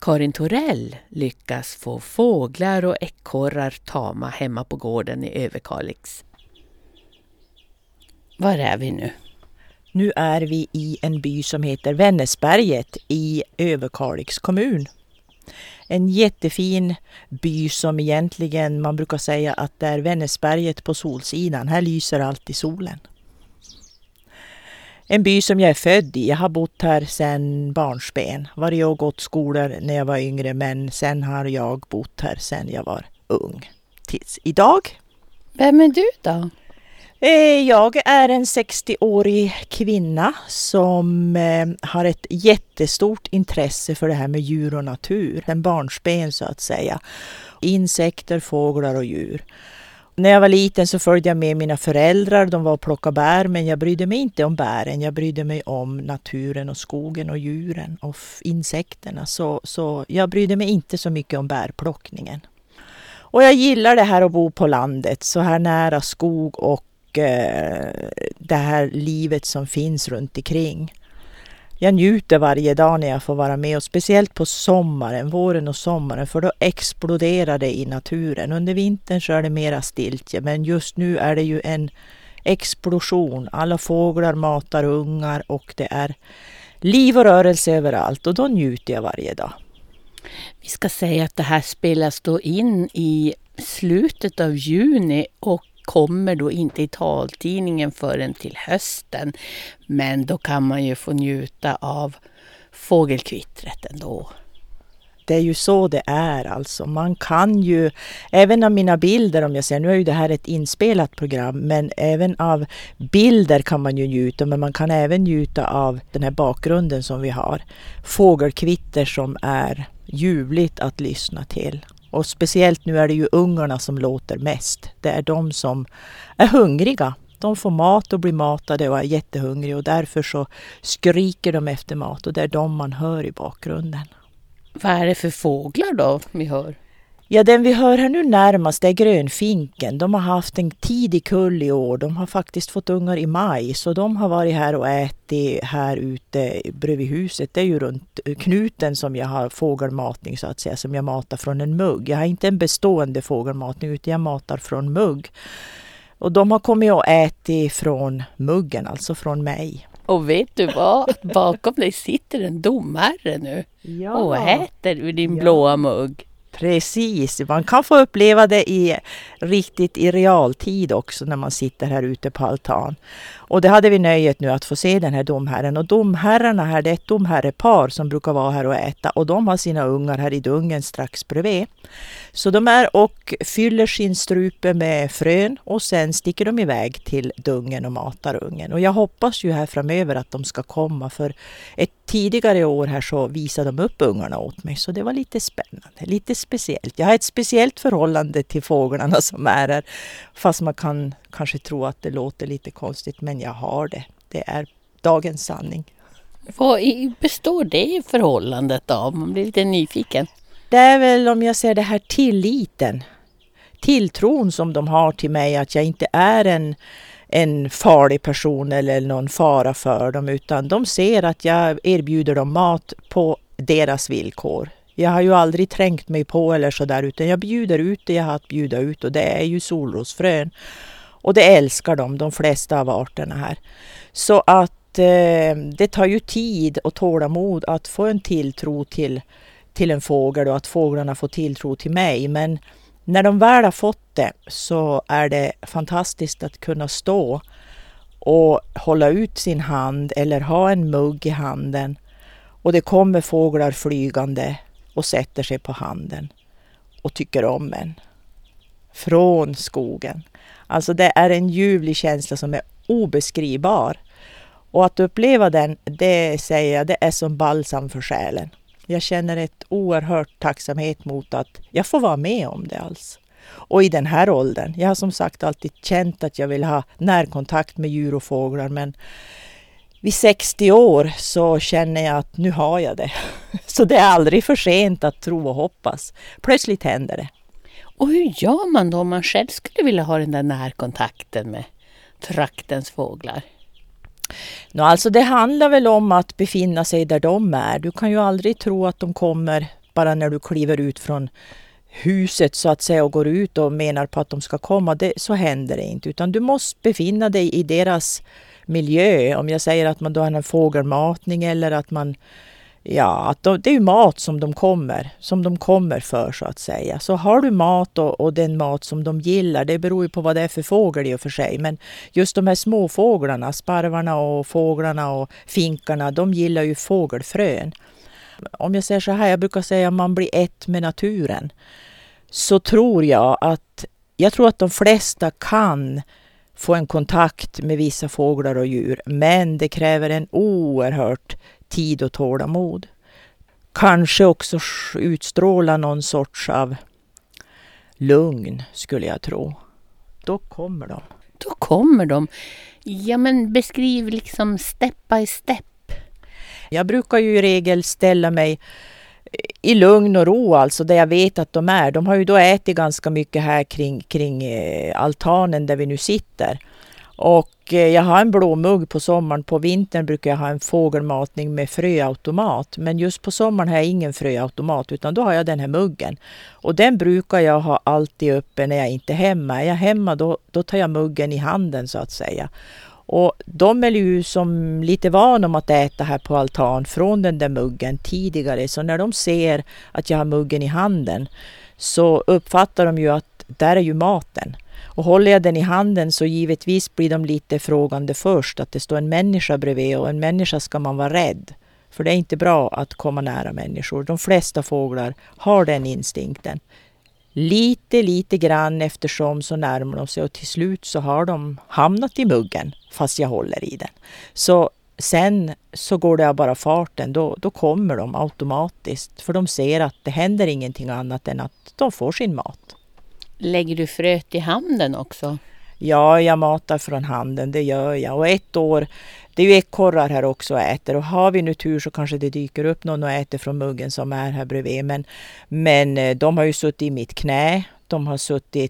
Karin Torell lyckas få fåglar och ekorrar tama hemma på gården i Överkalix. Var är vi nu? Nu är vi i en by som heter Vännäsberget i Överkalix kommun. En jättefin by som egentligen man brukar säga att det är Vännäsberget på solsidan. Här lyser alltid solen. En by som jag är född i. Jag har bott här sedan barnsben. Varje år gått skolor när jag var yngre, men sen har jag bott här sedan jag var ung. Tills idag. Vem är du då? Jag är en 60-årig kvinna som har ett jättestort intresse för det här med djur och natur. En barnsben så att säga. Insekter, fåglar och djur. När jag var liten så följde jag med mina föräldrar. De var och plockade bär, men jag brydde mig inte om bären. Jag brydde mig om naturen och skogen och djuren och insekterna. Så jag brydde mig inte så mycket om bärplockningen. Och jag gillar det här att bo på landet, så här nära skog och det här livet som finns runt omkring. Jag njuter varje dag när jag får vara med, och speciellt på sommaren, våren och sommaren, för då exploderar det i naturen. Under vintern så är det mera stiltje, men just nu är det ju en explosion. Alla fåglar matar ungar och det är liv och rörelse överallt, och då njuter jag varje dag. Vi ska säga att det här spelas då in i slutet av juni och kommer då inte i taltidningen förrän till hösten. Men då kan man ju få njuta av fågelkvittret ändå. Det är ju så det är alltså. Man kan ju, även av mina bilder, om jag säger, nu är ju det här ett inspelat program, men även av bilder kan man ju njuta, men man kan även njuta av den här bakgrunden som vi har. Fågelkvitter som är ljuvligt att lyssna till. Och speciellt nu är det ju ungarna som låter mest. Det är de som är hungriga. De får mat och blir matade och är jättehungriga, och därför så skriker de efter mat, och det är de man hör i bakgrunden. Vad är det för fåglar då vi hör? Ja, den vi hör här nu närmast är grönfinken. De har haft en tidig kull i år. De har faktiskt fått ungar i maj, så de har varit här och ätit här ute bredvid huset. Det är ju runt knuten som jag har fågelmatning så att säga, som jag matar från en mugg. Jag har inte en bestående fågelmatning, utan jag matar från mugg. Och de har kommit och ätit från muggen, alltså från mig. Och vet du vad? Bakom dig sitter en domherre nu. Ja. Och äter ur din blåa mugg. Precis, man kan få uppleva det riktigt i realtid också när man sitter här ute på altan. Och det hade vi nöjet nu att få se den här domherren. Och domherrarna här, det är ett domherrepar som brukar vara här och äta. Och de har sina ungar här i dungen strax bredvid. Så de är och fyller sin strupe med frön, och sen sticker de iväg till dungen och matar ungen. Och jag hoppas ju här framöver att de ska komma, för ett tidigare år här så visade de upp ungarna åt mig. Så det var lite spännande, lite speciellt. Jag har ett speciellt förhållande till fåglarna som är här, fast man kan kanske tro att det låter lite konstigt, men jag har det. Det är dagens sanning. Vad består det förhållandet av? Man blir lite nyfiken. Det är väl, om jag ser det här, tilltron som de har till mig, att jag inte är en farlig person eller någon fara för dem, utan de ser att jag erbjuder dem mat på deras villkor. Jag har ju aldrig trängt mig på eller sådär, utan jag bjuder ut det jag har att bjuda ut, och det är ju solrosfrön. Och det älskar de flesta av arterna här. Så att det tar ju tid och tålamod att få en tilltro till en fågel, och att fåglarna får tilltro till mig. Men när de väl har fått det så är det fantastiskt att kunna stå och hålla ut sin hand eller ha en mugg i handen. Och det kommer fåglar flygande och sätter sig på handen och tycker om en. Från skogen. Alltså det är en ljuvlig känsla som är obeskrivbar. Och att uppleva den, det säger jag, det är som balsam för själen. Jag känner ett oerhört tacksamhet mot att jag får vara med om det alls. Och i den här åldern, jag har som sagt alltid känt att jag vill ha närkontakt med djur och fåglar, men vid 60 år så känner jag att nu har jag det. Så det är aldrig för sent att tro och hoppas. Plötsligt händer det. Och hur gör man då om man själv skulle vilja ha den där närkontakten med traktens fåglar? Alltså det handlar väl om att befinna sig där de är. Du kan ju aldrig tro att de kommer bara när du kliver ut från huset så att säga och går ut och menar på att de ska komma. Så händer det inte. Utan du måste befinna dig i deras miljö. Om jag säger att man då har en fågelmatning eller att man... Ja, det är ju mat som de kommer för så att säga. Så har du mat och den mat som de gillar, det beror ju på vad det är för fågel i och för sig. Men just de här små fåglarna, sparvarna och fåglarna och finkarna, de gillar ju fågelfrön. Om jag säger så här, jag brukar säga att man blir ett med naturen. Så tror jag att de flesta kan få en kontakt med vissa fåglar och djur. Men det kräver en oerhört tid och tålamod. Kanske också utstråla någon sorts av lugn skulle jag tro. Då kommer de. Då kommer de. Ja, men beskriv liksom step by step. Jag brukar ju i regel ställa mig i lugn och ro, alltså där jag vet att de är. De har ju då ätit ganska mycket här kring altanen där vi nu sitter. Och jag har en blå mugg på sommaren. På vintern brukar jag ha en fågelmatning med fröautomat. Men just på sommaren har jag ingen fröautomat utan då har jag den här muggen. Och den brukar jag ha alltid uppe när jag inte är hemma. Är jag hemma då tar jag muggen i handen så att säga. Och de är ju som lite van om att äta här på altan från den där muggen tidigare. Så när de ser att jag har muggen i handen så uppfattar de ju att där är ju maten. Och håller jag den i handen så givetvis blir de lite frågande först. Att det står en människa bredvid och en människa ska man vara rädd. För det är inte bra att komma nära människor. De flesta fåglar har den instinkten. Lite grann eftersom så närmar de sig och till slut så har de hamnat i muggen fast jag håller i den. Så sen så går det bara farten, då kommer de automatiskt. För de ser att det händer ingenting annat än att de får sin mat. Lägger du fröet i handen också? Ja, jag matar från handen, det gör jag. Och ett år, det är ju ekorrar här också och äter. Och har vi nu tur så kanske det dyker upp någon och äter från muggen som är här bredvid. Men de har ju suttit i mitt knä. De har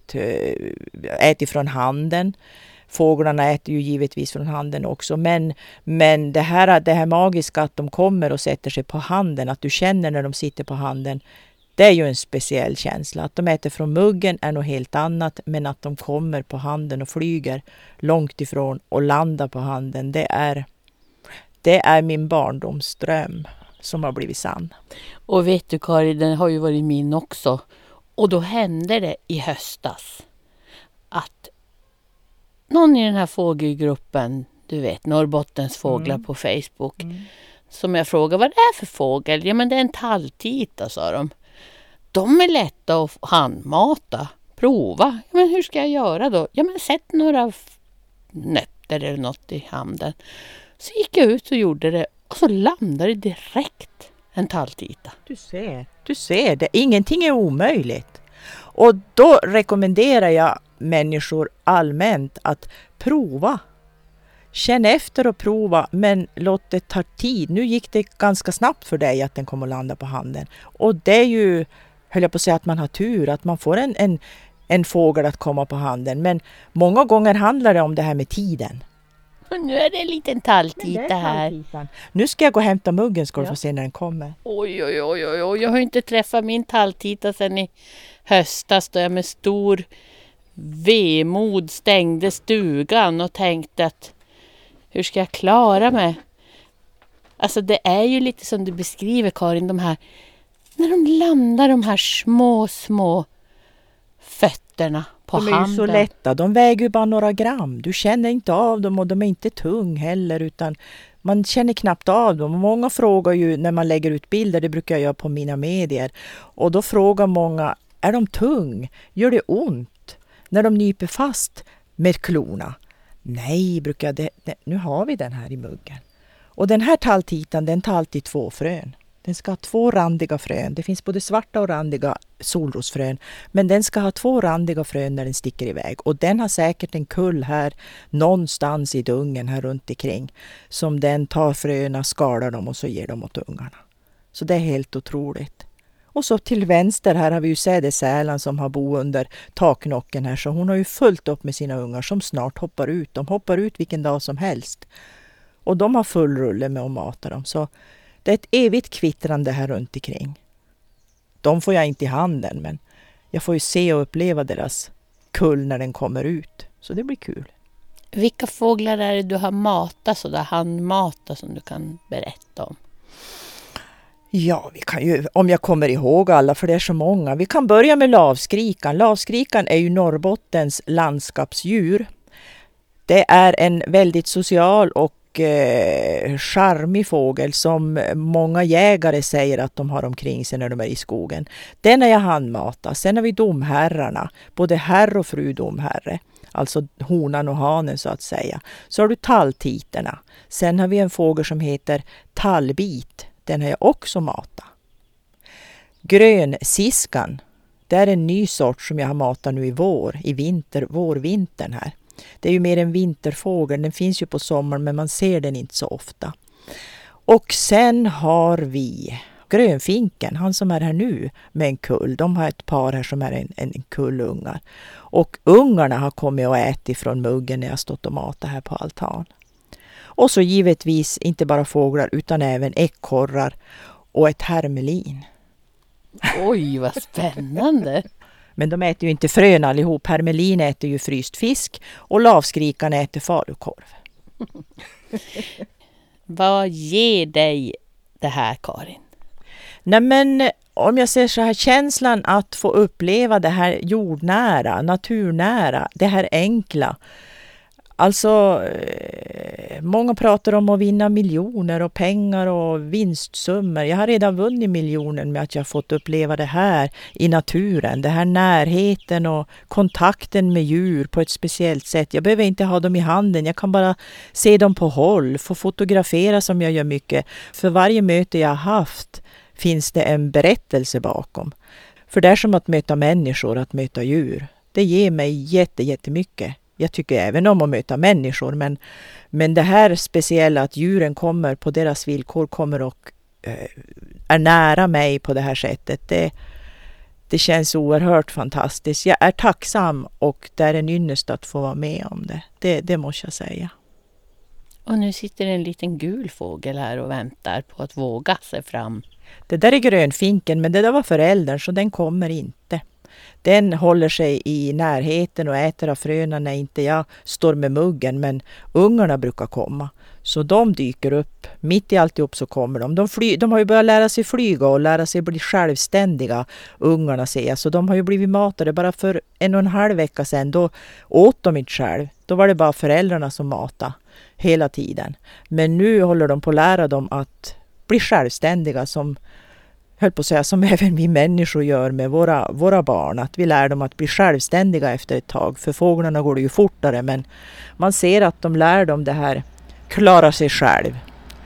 ätit från handen. Fåglarna äter ju givetvis från handen också. Men det här magiska att de kommer och sätter sig på handen. Att du känner när de sitter på handen. Det är ju en speciell känsla. Att de äter från muggen är något helt annat. Men att de kommer på handen och flyger långt ifrån och landar på handen. Det är min barndomsdröm som har blivit sann. Och vet du Karin, den har ju varit min också. Och då hände det i höstas att någon i den här fågelgruppen, du vet Norrbottens fåglar på Facebook. Som jag frågade, vad det är för fågel? Ja men det är en talltita, sa de. De är lätta att handmata. Prova. Ja, men hur ska jag göra då? Ja men sätt några nötter eller något i handen. Så gick jag ut och gjorde det. Och så landade det direkt en talltita. Du ser det. Ingenting är omöjligt. Och då rekommenderar jag människor allmänt att prova. Känn efter och prova, men låt det ta tid. Nu gick det ganska snabbt för dig att den kommer att landa på handen. Och det är ju, höll jag på att säga, att man har tur, att man får en fågel att komma på handen. Men många gånger handlar det om det här med tiden. Och nu är det en liten talltita här. Nu ska jag gå och hämta muggen, ska du få se när den kommer. Oj. Jag har inte träffat min talltita sedan i höstas då jag med stor vemod stängde stugan och tänkte att hur ska jag klara mig? Alltså det är ju lite som du beskriver Karin, de här, när de landar de här små fötterna på handen. De är ju så lätta, de väger ju bara några gram. Du känner inte av dem och de är inte tung heller utan man känner knappt av dem. Många frågar ju när man lägger ut bilder, det brukar jag göra på mina medier. Och då frågar många, är de tung? Gör det ont när de nyper fast med klorna? Nej, nu har vi den här i muggen. Och den här talltitan, den tar alltid 2 frön. Den ska ha 2 randiga frön. Det finns både svarta och randiga solrosfrön. Men den ska ha 2 randiga frön när den sticker iväg. Och den har säkert en kull här någonstans i dungen här runt omkring. Som den tar fröna, skalar dem och så ger dem åt ungarna. Så det är helt otroligt. Och så till vänster här har vi ju sädesärlan som har bo under taknocken här. Så hon har ju fullt upp med sina ungar som snart hoppar ut. De hoppar ut vilken dag som helst. Och de har full rulle med att mata dem. Så det är ett evigt kvittrande här runt omkring. De får jag inte i handen, men jag får ju se och uppleva deras kull när den kommer ut. Så det blir kul. Vilka fåglar är det du har matat, så där handmatat, som du kan berätta om? Ja, vi kan ju, om jag kommer ihåg alla, för det är så många. Vi kan börja med lavskrikan. Lavskrikan är ju Norrbottens landskapsdjur. Det är en väldigt social och charmig fågel som många jägare säger att de har omkring sig när de är i skogen. Den är jag handmatat. Sen har vi domherrarna, både herr och fru domherre. Alltså honan och hanen så att säga. Så har du talltiterna. Sen har vi en fågel som heter tallbit. Den har jag också matat. Grönsiskan. Det är en ny sort som jag har matat nu i vårvintern här. Det är ju mer en vinterfågel. Den finns ju på sommaren, men man ser den inte så ofta. Och sen har vi grönfinken, han som är här nu med en kull. De har ett par här som är en kull ungar. Och ungarna har kommit och ätit från muggen när jag stått och matat här på altan. Och så givetvis inte bara fåglar utan även ekorrar och ett hermelin. Oj, vad spännande! Men de äter ju inte frön allihop. Hermelin äter ju fryst fisk och lavskrikan äter falukorv. Vad ger dig det här, Karin? Nej, men om jag säger så här, känslan att få uppleva det här jordnära, naturnära, det här enkla. Alltså, många pratar om att vinna miljoner och pengar och vinstsummor. Jag har redan vunnit miljoner med att jag fått uppleva det här i naturen. Det här närheten och kontakten med djur på ett speciellt sätt. Jag behöver inte ha dem i handen. Jag kan bara se dem på håll, få fotografera som jag gör mycket. För varje möte jag har haft finns det en berättelse bakom. För det är som att möta människor, att möta djur. Det ger mig jättemycket. Jag tycker även om att möta människor, men det här speciella att djuren kommer på deras villkor, kommer och är nära mig på det här sättet. Det känns oerhört fantastiskt. Jag är tacksam och det är en ynnest att få vara med om det. Det måste jag säga. Och nu sitter en liten gul fågel här och väntar på att våga sig fram. Det där är grönfinken, men det där var föräldern, så den kommer inte. Den håller sig i närheten och äter av fröna när inte jag står med muggen, men ungarna brukar komma. Så de dyker upp, mitt i alltihop så kommer de. De har ju börjat lära sig flyga och lära sig bli självständiga, ungarna ser jag. Så de har ju blivit matade. Bara för 1,5 vecka sedan, då åt de inte själv. Då var det bara föräldrarna som matade hela tiden. Men nu håller de på att lära dem att bli självständiga, som även vi människor gör med våra barn. Att vi lär dem att bli självständiga efter ett tag. För fåglarna går det ju fortare, men man ser att de lär dem det här, klara sig själv.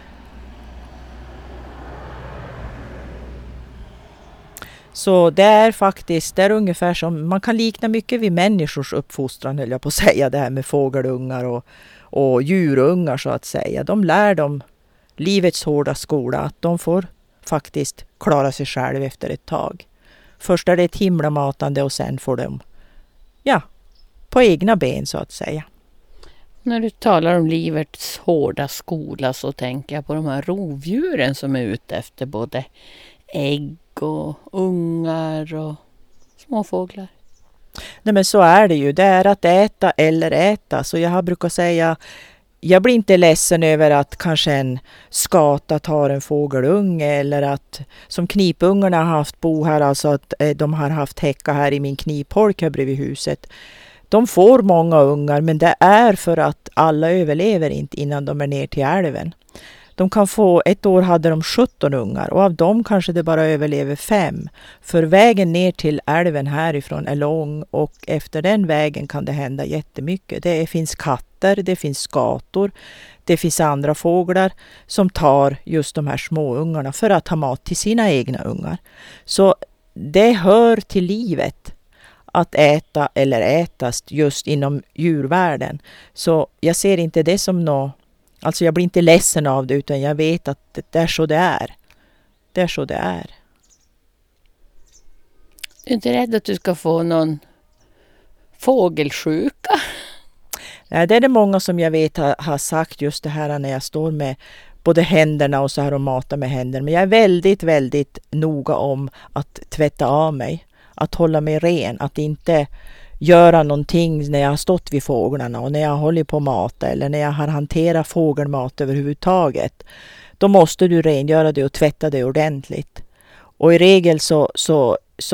Så det är ungefär som, man kan likna mycket vid människors uppfostran, höll jag på att säga, det här med fågelungar och djurungar så att säga. De lär dem livets hårda skola, att de får faktiskt klara sig själv efter ett tag. Först är det ett himla matande och sen får de på egna ben så att säga. När du talar om livets hårda skola så tänker jag på de här rovdjuren som är ute efter både ägg och ungar och småfåglar. Nej, men så är det ju. Det är att äta eller äta. Så jag brukar säga, jag blir inte ledsen över att kanske en skata tar en fågelunge, eller att som knipungarna har haft bo här, alltså att de har haft häcka här i min knipholk här bredvid huset. De får många ungar, men det är för att alla överlever inte innan de är ner till älven. De kan få, ett år hade de 17 ungar och av dem kanske det bara överlever 5. För vägen ner till älven härifrån är lång och efter den vägen kan det hända jättemycket. Det finns katter, det finns skator, det finns andra fåglar som tar just de här små ungarna för att ha mat till sina egna ungar. Så det hör till livet att äta eller ätas just inom djurvärlden. Så jag ser inte det som något. Alltså jag blir inte ledsen av det, utan jag vet att det är så det är. Det är så det är. Du är inte rädd att du ska få någon fågelsjuka? Nej, det är det många som jag vet har sagt just det här när jag står med både händerna och så här och mata med händerna. Men jag är väldigt, väldigt noga om att tvätta av mig. Att hålla mig ren. Att inte göra någonting när jag har stått vid fåglarna och när jag håller på att mata eller när jag har hanterat fågelmat överhuvudtaget. Då måste du rengöra det och tvätta det ordentligt. Och i regel så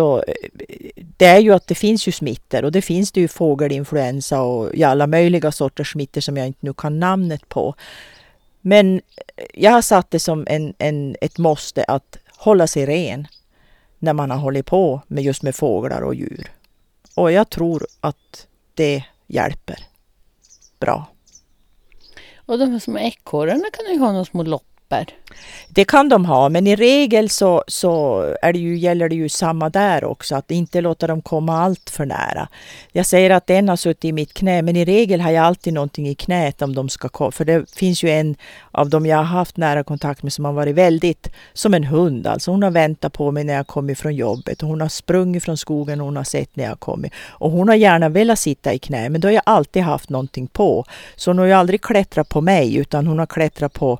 det är ju att det finns ju smittor och det finns det ju fågelinfluensa och alla möjliga sorters smittor som jag inte nu kan namnet på. Men jag har satt det som ett måste att hålla sig ren när man har hållit på med just med fåglar och djur. Och jag tror att det hjälper bra. Och de här små ekorrarna kan ju ha några små loppor. Det kan de ha, men i regel så gäller det ju samma där också. Att inte låta dem komma allt för nära. Jag säger att en har suttit i mitt knä, men i regel har jag alltid någonting i knät om de ska komma. För det finns ju en av dem jag har haft nära kontakt med som har varit väldigt som en hund. Alltså hon har väntat på mig när jag kommit från jobbet. Och hon har sprungit från skogen och hon har sett när jag kommit. Och hon har gärna velat sitta i knä, men då har jag alltid haft någonting på. Så hon har ju aldrig klättrat på mig utan hon har klättrat på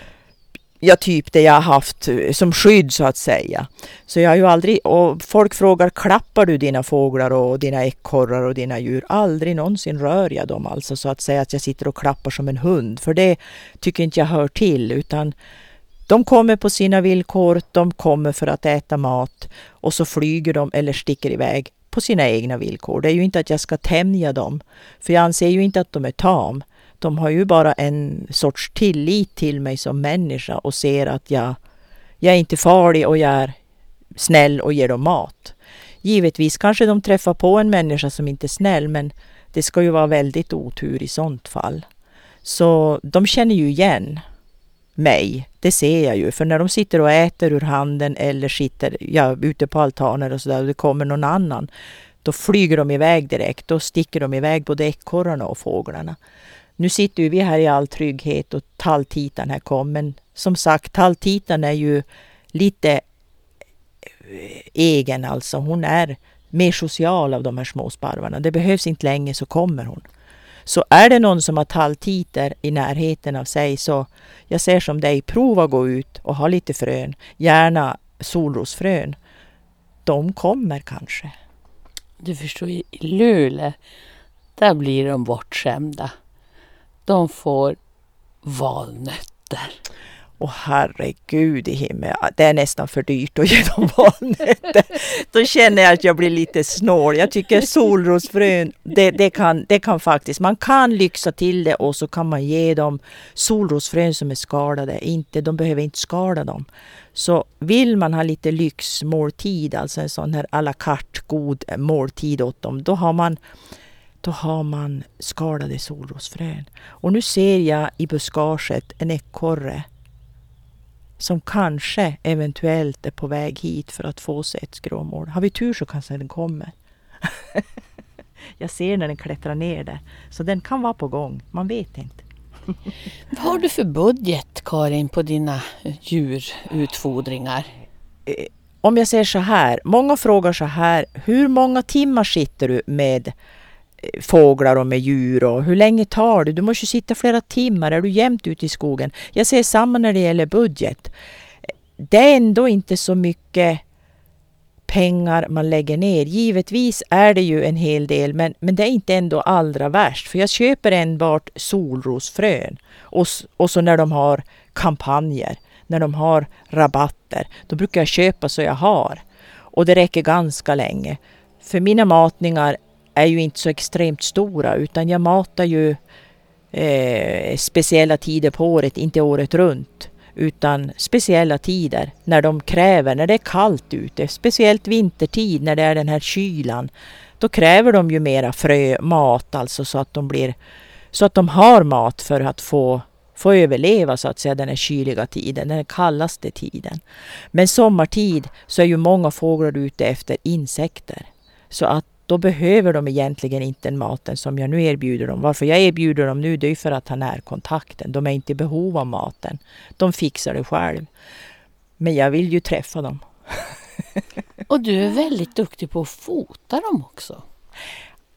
typ det jag har haft som skydd så att säga. Så jag har ju aldrig, och folk frågar, klappar du dina fåglar och dina ekorrar och dina djur? Aldrig någonsin rör jag dem alltså så att säga att jag sitter och klappar som en hund. För det tycker inte jag hör till utan de kommer på sina villkor, de kommer för att äta mat och så flyger de eller sticker iväg på sina egna villkor. Det är ju inte att jag ska tämja dem för jag anser ju inte att de är tam. De har ju bara en sorts tillit till mig som människa och ser att jag är inte farlig och jag är snäll och ger dem mat. Givetvis kanske de träffar på en människa som inte är snäll men det ska ju vara väldigt otur i sånt fall. Så de känner ju igen mig, det ser jag ju. För när de sitter och äter ur handen eller sitter ute på altaner och sådär och det kommer någon annan, då flyger de iväg direkt. Då sticker de iväg både ekorrarna och fåglarna. Nu sitter ju vi här i all trygghet och talltitan här kom. Men som sagt, talltitan är ju lite egen alltså. Hon är mer social av de här små sparvarna. Det behövs inte länge så kommer hon. Så är det någon som har talltiter i närheten av sig så jag ser som dig, prova gå ut och ha lite frön. Gärna solrosfrön. De kommer kanske. Du förstår, i Luleå, där blir de bortskämda. De får valnötter. Åh herregud i himmel, det är nästan för dyrt att ge dem valnötter. Då känner jag att jag blir lite snål. Jag tycker solrosfrön, det kan faktiskt, man kan lyxa till det och så kan man ge dem solrosfrön som är skalade. De behöver inte skala dem. Så vill man ha lite lyxmåltid, alltså en sån här à la carte god måltid åt dem, då har man skalade solrosfrön. Och nu ser jag i buskaget en ekorre som kanske eventuellt är på väg hit för att få sig ett skråmål. Har vi tur så kanske den kommer. Jag ser när den klättrar ner där. Så den kan vara på gång. Man vet inte. Vad har du för budget, Karin, på dina djurutfodringar? Om jag säger så här. Många frågar så här. Hur många timmar sitter du med fåglar och med djur och hur länge tar det? Du måste sitta flera timmar. Är du jämt ute i skogen? Jag säger samma när det gäller budget. Det är ändå inte så mycket pengar man lägger ner. Givetvis är det ju en hel del men det är inte ändå allra värst. För jag köper enbart solrosfrön och så när de har kampanjer, när de har rabatter, då brukar jag köpa så jag har. Och det räcker ganska länge. För mina matningar är ju inte så extremt stora utan jag matar ju speciella tider på året, inte året runt utan speciella tider när de kräver, när det är kallt ute, speciellt vintertid när det är den här kylan, då kräver de ju mera mat alltså så att de har mat för att få överleva så att säga den här kyliga tiden, den kallaste tiden. Men sommartid så är ju många fåglar ute efter insekter så att då behöver de egentligen inte den maten som jag nu erbjuder dem. Varför jag erbjuder dem nu det är för att ha närkontakten. De är inte i behov av maten. De fixar det själv. Men jag vill ju träffa dem. Och du är väldigt duktig på att fota dem också.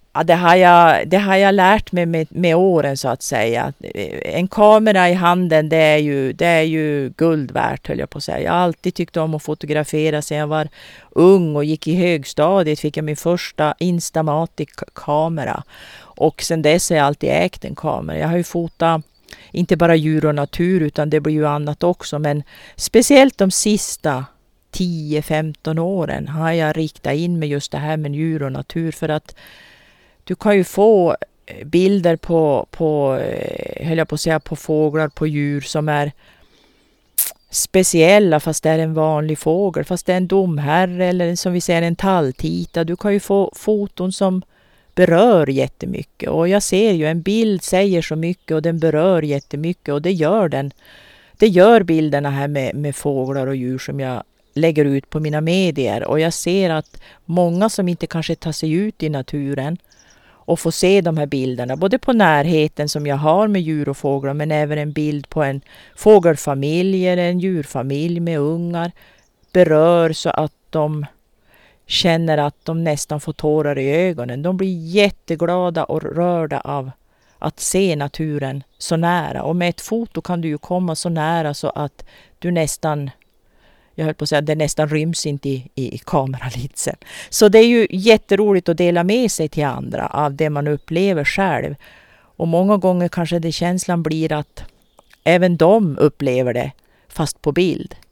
Ja, det har jag lärt mig med åren så att säga. En kamera i handen, det är ju guld värt, höll jag på att säga. Jag har alltid tyckt om att fotografera sedan jag var ung och gick i högstadiet. Fick jag min första Instamatic-kamera. Och sedan dess har jag alltid ägt en kamera. Jag har ju fotat inte bara djur och natur utan det blir ju annat också. Men speciellt de sista 10-15 åren har jag riktat in mig just det här med djur och natur, för att du kan ju få bilder höll jag på att säga, på fåglar, på djur som är speciella fast det är en vanlig fågel, fast det är en domherre eller som vi säger en talltita. Du kan ju få foton som berör jättemycket, och jag ser ju en bild säger så mycket och den berör jättemycket, och det gör den. Det gör bilderna här med fåglar och djur som jag lägger ut på mina medier, och jag ser att många som inte kanske tar sig ut i naturen och få se de här bilderna, både på närheten som jag har med djur och fåglar, men även en bild på en fågelfamilj eller en djurfamilj med ungar, berör så att de känner att de nästan får tårar i ögonen. De blir jätteglada och rörda av att se naturen så nära. Och med ett foto kan du ju komma så nära så att du nästan, jag höll på att säga, det nästan ryms inte i kameralitsen. Så det är ju jätteroligt att dela med sig till andra av det man upplever själv. Och många gånger kanske det känslan blir att även de upplever det fast på bild.